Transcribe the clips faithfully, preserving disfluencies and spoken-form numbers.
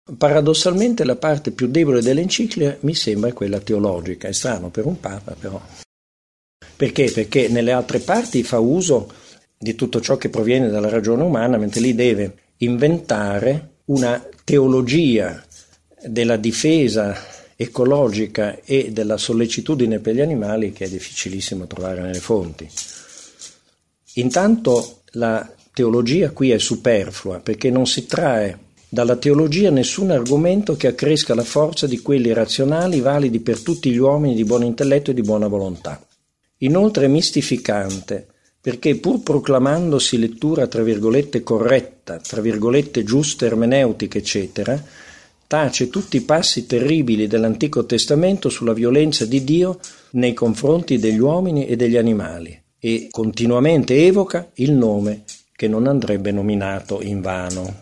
Paradossalmente la parte più debole dell'enciclica mi sembra quella teologica, è strano per un Papa però. Perché? Perché nelle altre parti fa uso di tutto ciò che proviene dalla ragione umana, mentre lì deve inventare una teologia della difesa ecologica e della sollecitudine per gli animali che è difficilissimo trovare nelle fonti. Intanto la teologia qui è superflua, perché non si trae dalla teologia nessun argomento che accresca la forza di quelli razionali validi per tutti gli uomini di buon intelletto e di buona volontà. Inoltre è mistificante, perché pur proclamandosi lettura tra virgolette corretta, tra virgolette giusta, ermeneutica, eccetera, tace tutti i passi terribili dell'Antico Testamento sulla violenza di Dio nei confronti degli uomini e degli animali e continuamente evoca il nome che non andrebbe nominato invano.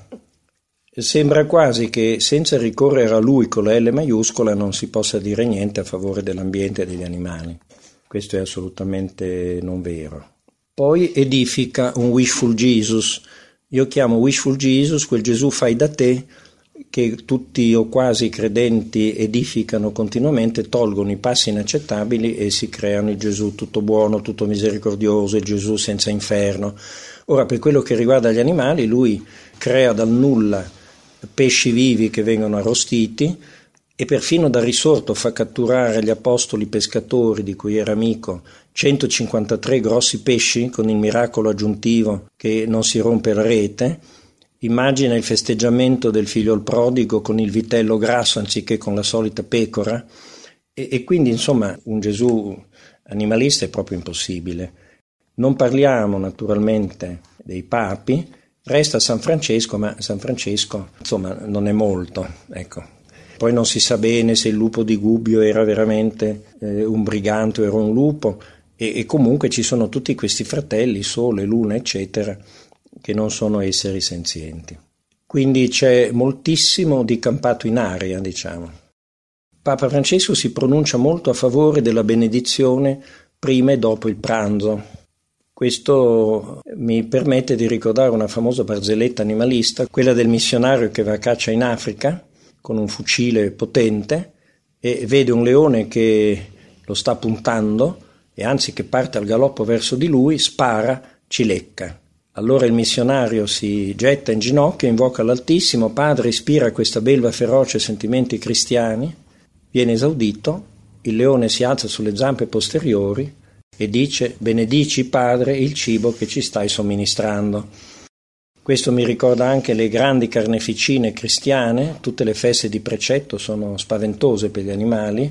Sembra quasi che senza ricorrere a lui con la L maiuscola non si possa dire niente a favore dell'ambiente e degli animali. Questo è assolutamente non vero. Poi edifica un wishful Jesus. Io chiamo wishful Jesus quel Gesù fai da te che tutti o quasi i credenti edificano continuamente, tolgono i passi inaccettabili e si creano il Gesù tutto buono, tutto misericordioso, il Gesù senza inferno. Ora, per quello che riguarda gli animali, lui crea dal nulla pesci vivi che vengono arrostiti e perfino da risorto fa catturare agli apostoli pescatori di cui era amico centocinquantatré grossi pesci con il miracolo aggiuntivo che non si rompe la rete. Immagina il festeggiamento del figlio il prodigo con il vitello grasso anziché con la solita pecora e, e quindi insomma un Gesù animalista è proprio impossibile. Non parliamo naturalmente dei papi, resta San Francesco, ma San Francesco insomma non è molto, ecco. Poi non si sa bene se il lupo di Gubbio era veramente eh, un brigante o era un lupo e, e comunque ci sono tutti questi fratelli, Sole, Luna, eccetera, che non sono esseri senzienti. Quindi c'è moltissimo di campato in aria, diciamo. Papa Francesco si pronuncia molto a favore della benedizione prima e dopo il pranzo. Questo mi permette di ricordare una famosa barzelletta animalista, quella del missionario che va a caccia in Africa con un fucile potente e vede un leone che lo sta puntando e anzi che parte al galoppo verso di lui, spara, ci lecca. Allora il missionario si getta in ginocchio, invoca l'Altissimo, Padre, ispira a questa belva feroce sentimenti cristiani, viene esaudito, il leone si alza sulle zampe posteriori e dice: benedici, Padre, il cibo che ci stai somministrando. Questo mi ricorda anche le grandi carneficine cristiane, tutte le feste di precetto sono spaventose per gli animali,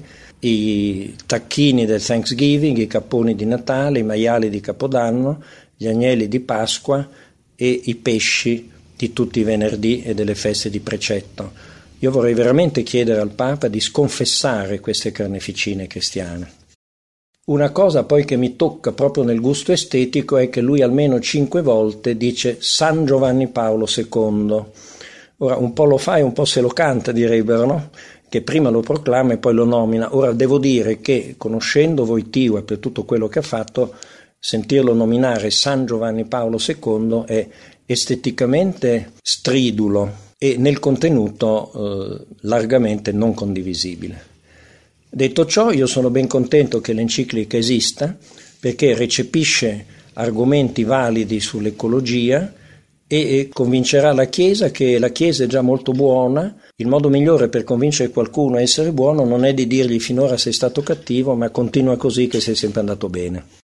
i tacchini del Thanksgiving, i capponi di Natale, i maiali di Capodanno, gli agnelli di Pasqua e i pesci di tutti i venerdì e delle feste di precetto. Io vorrei veramente chiedere al Papa di sconfessare queste carneficine cristiane. Una cosa poi che mi tocca proprio nel gusto estetico è che lui almeno cinque volte dice San Giovanni Paolo secondo. Ora un po' lo fa e un po' se lo canta, direbbero, no? Che prima lo proclama e poi lo nomina. Ora devo dire che, conoscendo Wojtyła per tutto quello che ha fatto, sentirlo nominare San Giovanni Paolo secondo è esteticamente stridulo e nel contenuto eh, largamente non condivisibile. Detto ciò, io sono ben contento che l'enciclica esista perché recepisce argomenti validi sull'ecologia e convincerà la Chiesa che la Chiesa è già molto buona. Il modo migliore per convincere qualcuno a essere buono non è di dirgli finora sei stato cattivo, ma continua così che sei sempre andato bene.